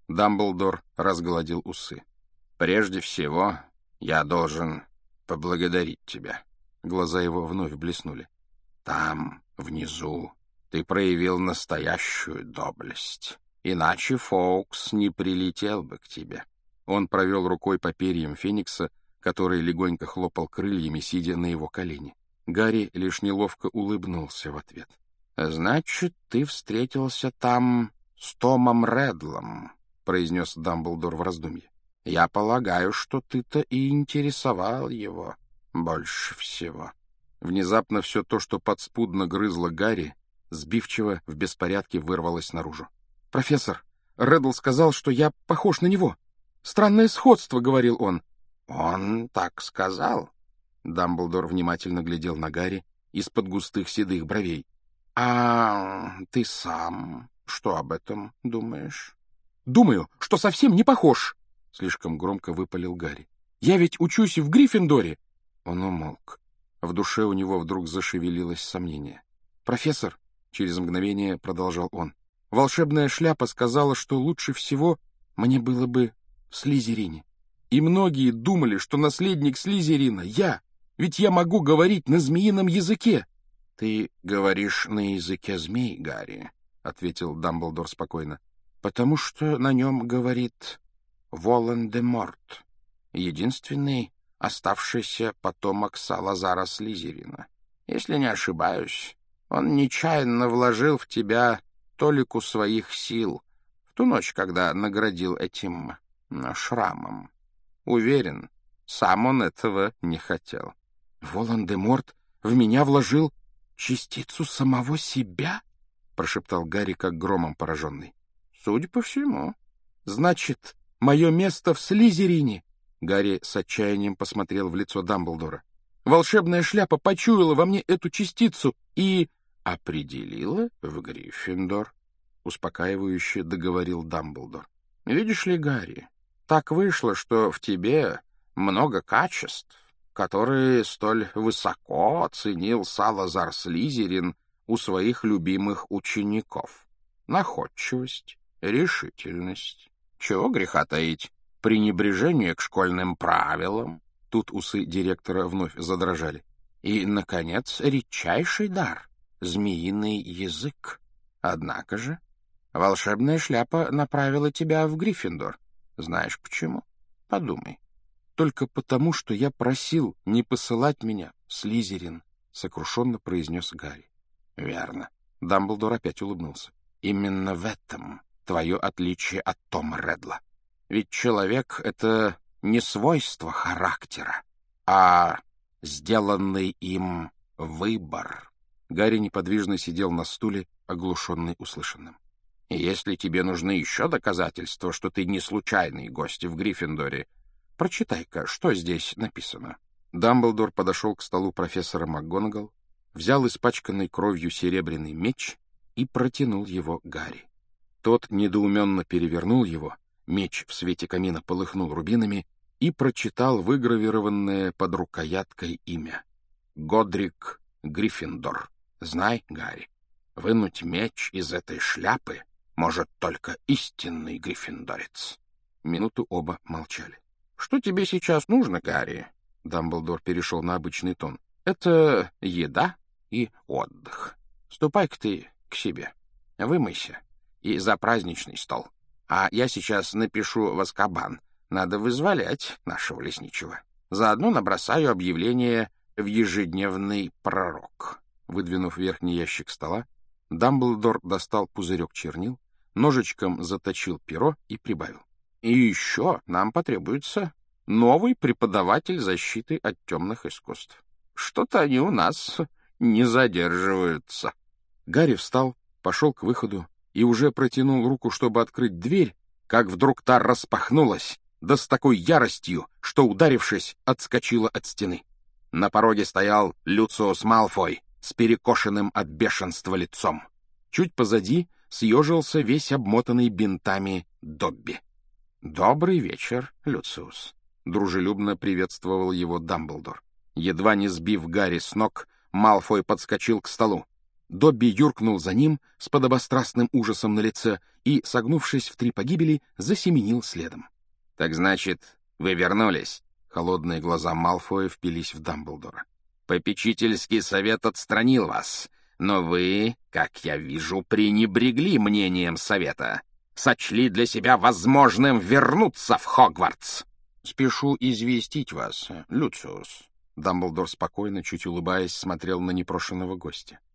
Дамблдор разгладил усы. «Прежде всего, я должен поблагодарить тебя». Глаза его вновь блеснули. «Там, внизу, ты проявил настоящую доблесть. Иначе Фоукс не прилетел бы к тебе». Он провел рукой по перьям Феникса, который легонько хлопал крыльями, сидя на его колене. Гарри лишь неловко улыбнулся в ответ. «Значит, ты встретился там с Томом Редлом», — произнес Дамблдор в раздумье. «Я полагаю, что ты-то и интересовал его больше всего». Внезапно все то, что подспудно грызло Гарри, сбивчиво в беспорядке вырвалось наружу. «Профессор, Реддл сказал, что я похож на него. Странное сходство», — говорил он. «Он так сказал?» Дамблдор внимательно глядел на Гарри из-под густых седых бровей. «А ты сам что об этом думаешь?» «Думаю, что совсем не похож», — слишком громко выпалил Гарри. «Я ведь учусь в Гриффиндоре». Он умолк. В душе у него вдруг зашевелилось сомнение. «Профессор», — через мгновение продолжал он, — «волшебная шляпа сказала, что лучше всего мне было бы в Слизерине. И многие думали, что наследник Слизерина — я, ведь я могу говорить на змеином языке». «Ты говоришь на языке змей, Гарри», — ответил Дамблдор спокойно, — «потому что на нем говорит Волан-де-Морт, единственный оставшийся потомок Салазара Слизерина. Если не ошибаюсь, он нечаянно вложил в тебя толику своих сил в ту ночь, когда наградил этим шрамом. Уверен, сам он этого не хотел». «Волан-де-Морт в меня вложил частицу самого себя?» — прошептал Гарри, как громом пораженный. «Судя по всему». «Значит, мое место в Слизерине?» Гарри с отчаянием посмотрел в лицо Дамблдора. «Волшебная шляпа почуяла во мне эту частицу и...» «Определила в Гриффиндор», — успокаивающе договорил Дамблдор. «Видишь ли, Гарри, так вышло, что в тебе много качеств, которые столь высоко оценил Салазар Слизерин у своих любимых учеников. Находчивость, решительность. Чего греха таить? Пренебрежение к школьным правилам». Тут усы директора вновь задрожали. «И, наконец, редчайший дар — змеиный язык. Однако же волшебная шляпа направила тебя в Гриффиндор. Знаешь почему? Подумай». «Только потому, что я просил не посылать меня в Слизерин», — сокрушенно произнес Гарри. «Верно». Дамблдор опять улыбнулся. «Именно в этом твое отличие от Тома Редла. Ведь человек — это не свойство характера, а сделанный им выбор». Гарри неподвижно сидел на стуле, оглушенный услышанным. «И если тебе нужны еще доказательства, что ты не случайный гость в Гриффиндоре, прочитай-ка, что здесь написано». Дамблдор подошел к столу профессора МакГонагал, взял испачканный кровью серебряный меч и протянул его Гарри. Тот недоуменно перевернул его, меч в свете камина полыхнул рубинами и прочитал выгравированное под рукояткой имя. «Годрик Гриффиндор. Знай, Гарри, вынуть меч из этой шляпы может только истинный гриффиндорец». Минуту оба молчали. «Что тебе сейчас нужно, Гарри?» Дамблдор перешел на обычный тон. «Это еда и отдых. Ступай-ка ты к себе, вымойся и за праздничный стол. А я сейчас напишу в Азкабан. Надо вызволять нашего лесничего. Заодно набросаю объявление в ежедневный пророк». Выдвинув верхний ящик стола, Дамблдор достал пузырек чернил, ножичком заточил перо и прибавил. «И еще нам потребуется новый преподаватель защиты от темных искусств. Что-то они у нас не задерживаются». Гарри встал, пошел к выходу и уже протянул руку, чтобы открыть дверь, как вдруг та распахнулась, да с такой яростью, что, ударившись, отскочила от стены. На пороге стоял Люциус Малфой с перекошенным от бешенства лицом. Чуть позади съежился весь обмотанный бинтами Добби. «Добрый вечер, Люциус», — дружелюбно приветствовал его Дамблдор. Едва не сбив Гарри с ног, Малфой подскочил к столу. Добби юркнул за ним с подобострастным ужасом на лице и, согнувшись в 3 погибели, засеменил следом. — Так значит, вы вернулись? Холодные глаза Малфоя впились в Дамблдора. — Попечительский совет отстранил вас, но вы, как я вижу, пренебрегли мнением совета. Сочли для себя возможным вернуться в Хогвартс. — Спешу известить вас, Люциус. Дамблдор спокойно, чуть улыбаясь, смотрел на непрошенного гостя.